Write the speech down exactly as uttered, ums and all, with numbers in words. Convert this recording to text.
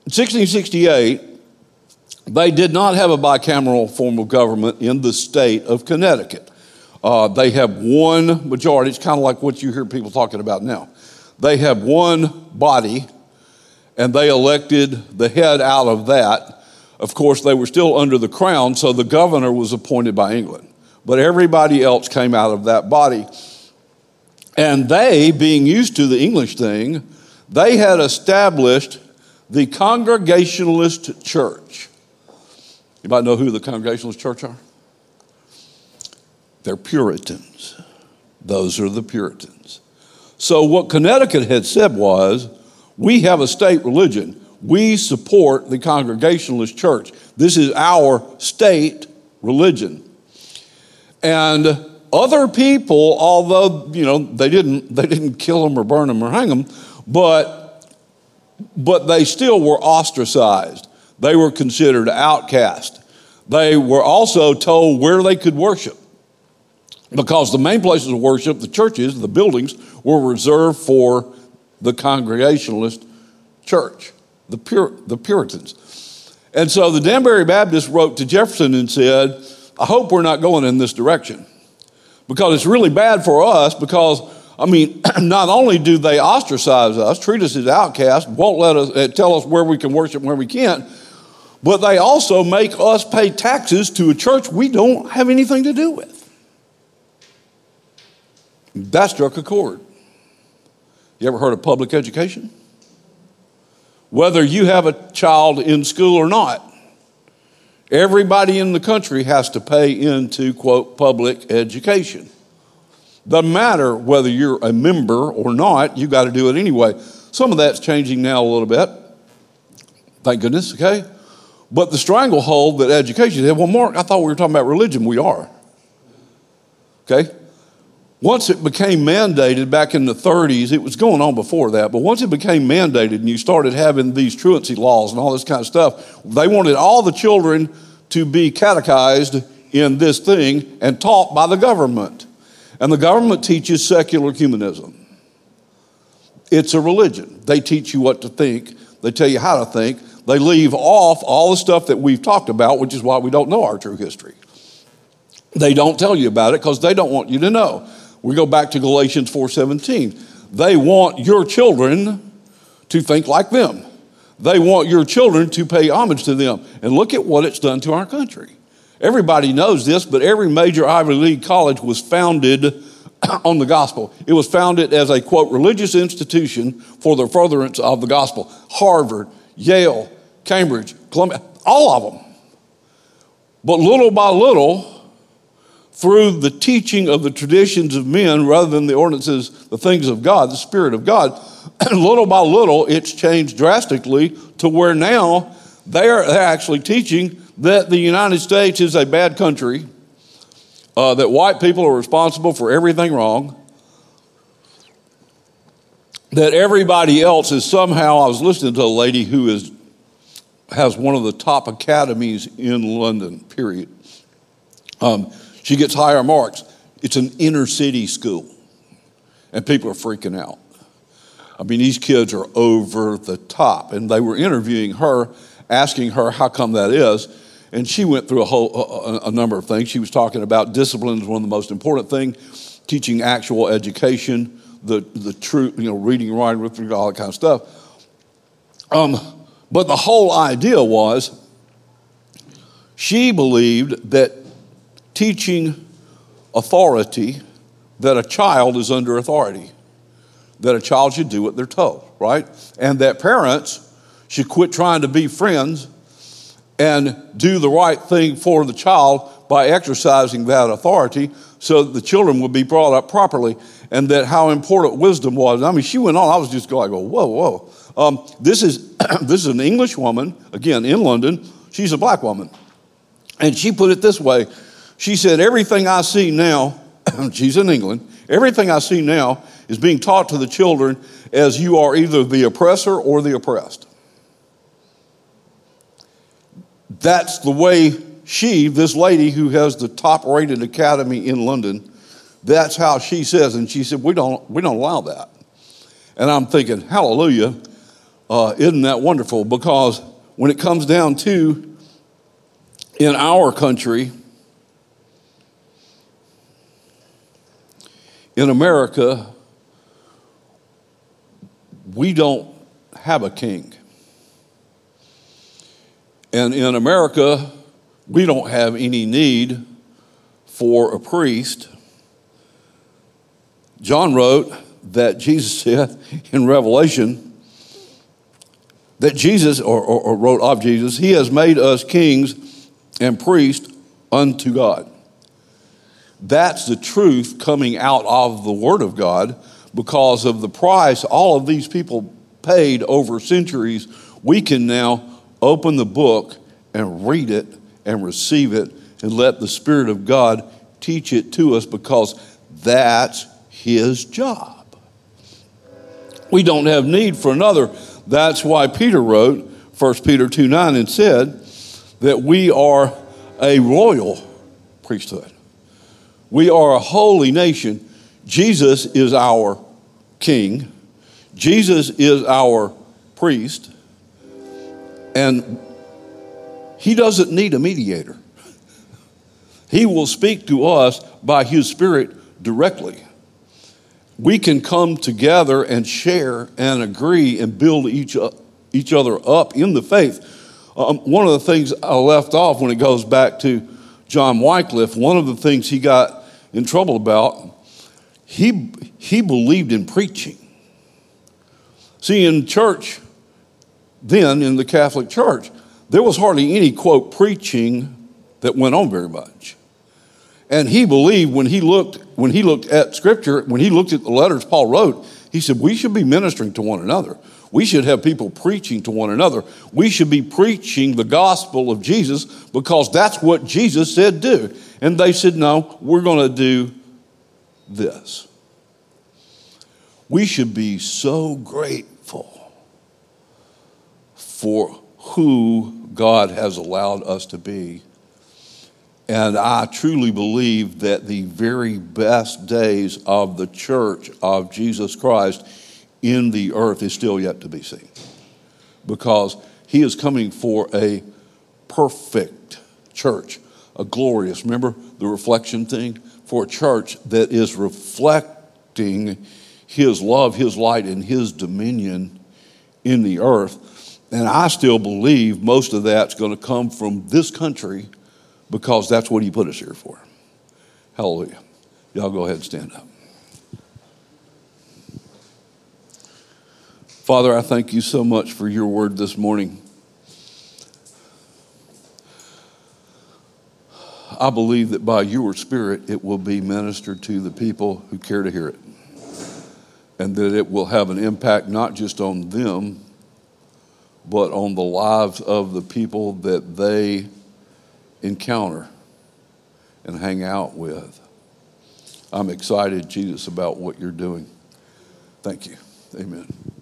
In sixteen sixty-eight, they did not have a bicameral form of government in the state of Connecticut. Uh, they have one majority. It's kind of like what you hear people talking about now. They have one body, and they elected the head out of that. Of course, they were still under the crown, so the governor was appointed by England. But everybody else came out of that body. And they, being used to the English thing, they had established the Congregationalist Church. Anybody know who the Congregationalist Church are? They're Puritans. Those are the Puritans. So what Connecticut had said was, we have a state religion. We support the Congregationalist Church. This is our state religion. And other people, although, you know, they didn't they didn't kill them or burn them or hang them, but but they still were ostracized. They were considered outcast. They were also told where they could worship, because the main places of worship, the churches, the buildings, were reserved for the Congregationalist Church, the Pur- the Puritans. And so the Danbury Baptists wrote to Jefferson and said, I hope we're not going in this direction, because it's really bad for us, because, I mean, not only do they ostracize us, treat us as outcasts, won't let us uh, tell us where we can worship and where we can't, but they also make us pay taxes to a church we don't have anything to do with. That struck a chord. You ever heard of public education? Whether you have a child in school or not, everybody in the country has to pay into, quote, public education. Doesn't matter whether you're a member or not, you got to do it anyway. Some of that's changing now a little bit. Thank goodness, okay? But the stranglehold that education had, well, Mark, I thought we were talking about religion. We are. Okay? Once it became mandated back in the thirties, it was going on before that, but once it became mandated and you started having these truancy laws and all this kind of stuff, they wanted all the children to be catechized in this thing and taught by the government. And the government teaches secular humanism. It's a religion. They teach you what to think. They tell you how to think. They leave off all the stuff that we've talked about, which is why we don't know our true history. They don't tell you about it because they don't want you to know. We go back to Galatians four seventeen. They want your children to think like them. They want your children to pay homage to them. And look at what it's done to our country. Everybody knows this, but every major Ivy League college was founded on the gospel. It was founded as a, quote, religious institution for the furtherance of the gospel. Harvard, Yale, Cambridge, Columbia, all of them. But little by little, through the teaching of the traditions of men rather than the ordinances, the things of God, the Spirit of God, little by little, it's changed drastically to where now they're, they're actually teaching that the United States is a bad country, uh, that white people are responsible for everything wrong, that everybody else is somehow, I was listening to a lady who is has one of the top academies in London, period. Um, She gets higher marks. It's an inner city school. And people are freaking out. I mean, these kids are over the top. And they were interviewing her, asking her how come that is. And she went through a whole a, a number of things. She was talking about discipline is one of the most important things, teaching actual education, the the true, you know, reading, writing, arithmetic, all that kind of stuff. Um, but the whole idea was she believed that teaching authority, that a child is under authority, that a child should do what they're told, right? And that parents should quit trying to be friends and do the right thing for the child by exercising that authority so that the children will be brought up properly, and that how important wisdom was. I mean, she went on, I was just going, I go, whoa, whoa. Um, this is this is an English woman, again, in London. She's a black woman. And she put it this way. She said, everything I see now, she's in England, everything I see now is being taught to the children as you are either the oppressor or the oppressed. That's the way she, this lady who has the top-rated academy in London, that's how she says. And she said, we don't, we don't allow that. And I'm thinking, hallelujah. Uh, isn't that wonderful? Because when it comes down to, in our country, in America, we don't have a king. And in America, we don't have any need for a priest. John wrote that Jesus said in Revelation that Jesus, or, or, or wrote of Jesus, he has made us kings and priests unto God. That's the truth coming out of the Word of God because of the price all of these people paid over centuries. We can now open the book and read it and receive it and let the Spirit of God teach it to us because that's his job. We don't have need for another. That's why Peter wrote First Peter two nine and said that we are a royal priesthood. We are a holy nation. Jesus is our king. Jesus is our priest. And he doesn't need a mediator. He will speak to us by his Spirit directly. We can come together and share and agree and build each, each other up in the faith. Um, one of the things I left off when it goes back to John Wycliffe, one of the things he got in trouble about, he, he believed in preaching. See, in church, then in the Catholic Church, there was hardly any, quote, preaching that went on very much. And he believed when he looked when he looked at Scripture, when he looked at the letters Paul wrote, he said, we should be ministering to one another. We should have people preaching to one another. We should be preaching the gospel of Jesus because that's what Jesus said do. And they said, no, we're going to do this. We should be so grateful for who God has allowed us to be. And I truly believe that the very best days of the church of Jesus Christ in the earth is still yet to be seen. Because he is coming for a perfect church, a glorious, remember the reflection thing? For a church that is reflecting his love, his light, and his dominion in the earth. And I still believe most of that's going to come from this country because that's what he put us here for. Hallelujah. Y'all go ahead and stand up. Father, I thank you so much for your word this morning. I believe that by your Spirit it will be ministered to the people who care to hear it. And that it will have an impact not just on them, but on the lives of the people that they encounter and hang out with. I'm excited, Jesus, about what you're doing. Thank you. Amen.